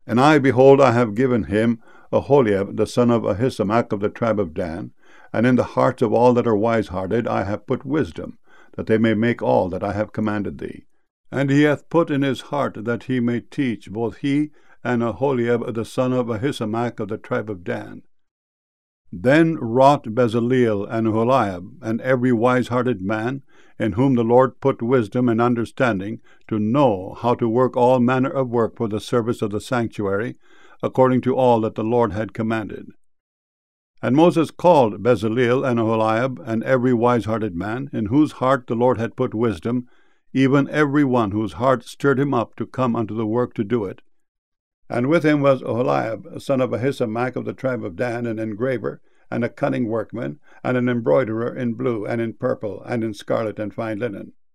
And I, behold, I have given him Aholiab, the son of Ahisamach of the tribe of Dan, and in the hearts of all that are wise-hearted I have put wisdom, that they may make all that I have commanded thee. And he hath put in his heart that he may teach, both he and Aholiab the son of Ahisamach of the tribe of Dan. Then wrought Bezaleel and Aholiab, and every wise-hearted man, in whom the Lord put wisdom and understanding, to know how to work all manner of work for the service of the sanctuary, according to all that the Lord had commanded. And Moses called Bezaleel and Aholiab, and every wise-hearted man, in whose heart the Lord had put wisdom, even every one whose heart stirred him up to come unto the work to do it. And with him was Aholiab, son of Ahisamach of the tribe of Dan, an engraver, and a cunning workman, and an embroiderer in blue, and in purple, and in scarlet, and fine linen.